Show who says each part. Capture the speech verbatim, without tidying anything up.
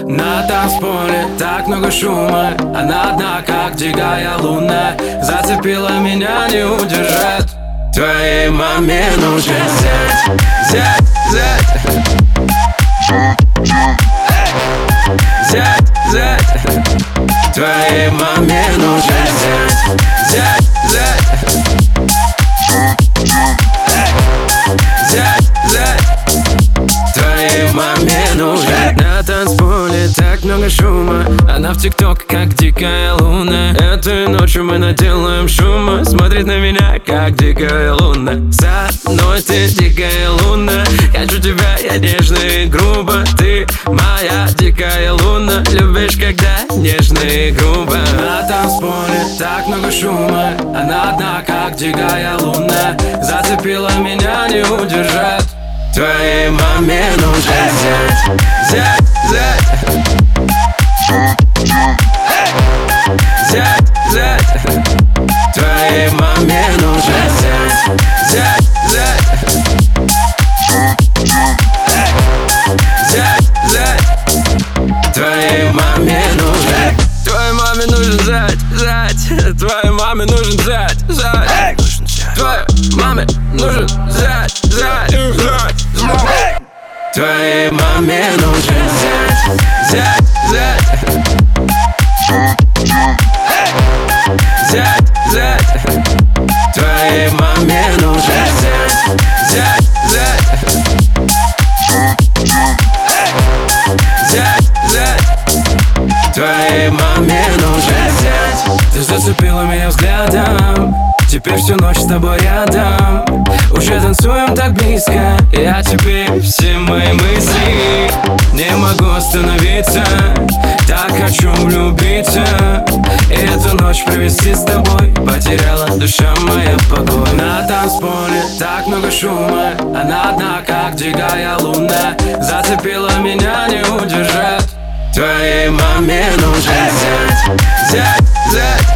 Speaker 1: На танцполе так много шума, она одна, как дикая луна. Зацепила меня, не удержать. Твоей маме нужен зять, зять, зять. Зять, зять. Твоей маме нужен зять, зять, зять. Зять, зять. Твоей маме нужен. На танцполе так много шума, она в тикток, как дикая луна. Этой ночью мы наделаем шума. Смотрит на меня, как дикая луна. Со мной ты дикая луна. Хочу тебя, я нежно и грубо. Ты моя дикая луна. Любишь, когда нежно и грубо. На танцполе так много шума, она одна, как дикая луна. Зацепила меня, не удержать. Твоей маме нужен зять, зять, зять. Зять, зять. Твоей маме нужен зять, зять, зять. Зять, зять. Твоей маме нужен. Твоей маме нужен зять, зять. Твоей маме нужен зять, зять. Твоей маме нужен зять, зять, зять. Твоей маме нужен зять, зять, зять. Зять, зять. Твоей маме нужен зять, зять, зять. Зять, зять. Твоей маме нужен зять. Ты зацепила меня взглядом, теперь всю ночь с тобой рядом. Уже танцуем так близко, я тебе все мои мысли. Не могу остановиться, так хочу влюбиться. И эту ночь провести с тобой, потеряла душа моя покой. На танцполе так много шума, она одна, как дикая луна. Зацепила меня, не удержать. Твоей маме нужен зять, зять, зять.